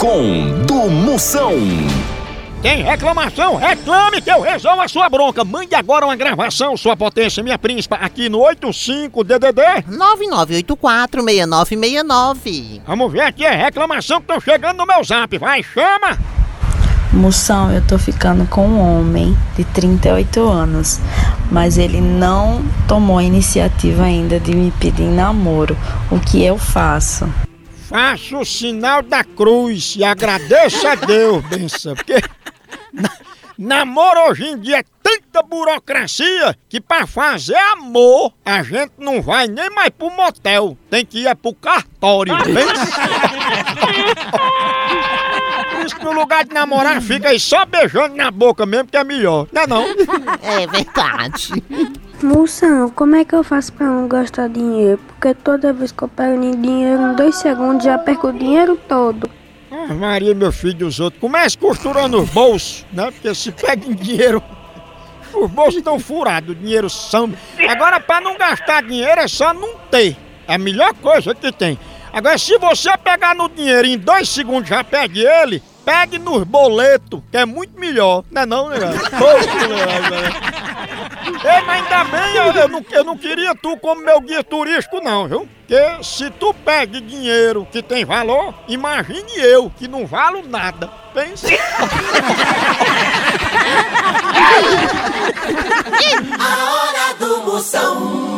do Moção. Tem reclamação? Reclame que eu resolvo a sua bronca. Mande agora uma gravação, sua potência, minha príncipa, aqui no 85-DDD 9984-6969. Vamos ver aqui a reclamação que estão chegando no meu zap. Vai, chama! Moção, eu tô ficando com um homem de 38 anos, mas ele não tomou a iniciativa ainda de me pedir namoro. O que eu faço? Faça o sinal da cruz e agradeça a Deus, benção, porque namoro hoje em dia é tanta burocracia que pra fazer amor a gente não vai nem mais pro motel, tem que ir pro cartório, benção. Por isso que no lugar de namorar fica aí só beijando na boca mesmo que é melhor, não é não? É verdade. Moção, como é que eu faço pra não gastar dinheiro? Porque toda vez que eu pego dinheiro, em 2 segundos já perco o dinheiro todo. Ah, Maria, meu filho dos outros, comece costurando os bolsos, né? Porque se pega em dinheiro, os bolsos estão furados, o dinheiro some. Agora, pra não gastar dinheiro é só não ter. É a melhor coisa que tem. Agora, se você pegar no dinheiro e em 2 segundos já pegue ele, pegue nos boletos, que é muito melhor. Não é não, né? Ei, mas ainda bem, eu não queria tu como meu guia turístico não, viu? Porque se tu pegue dinheiro que tem valor, imagine eu, que não valo nada. Pensa. A hora do Moção.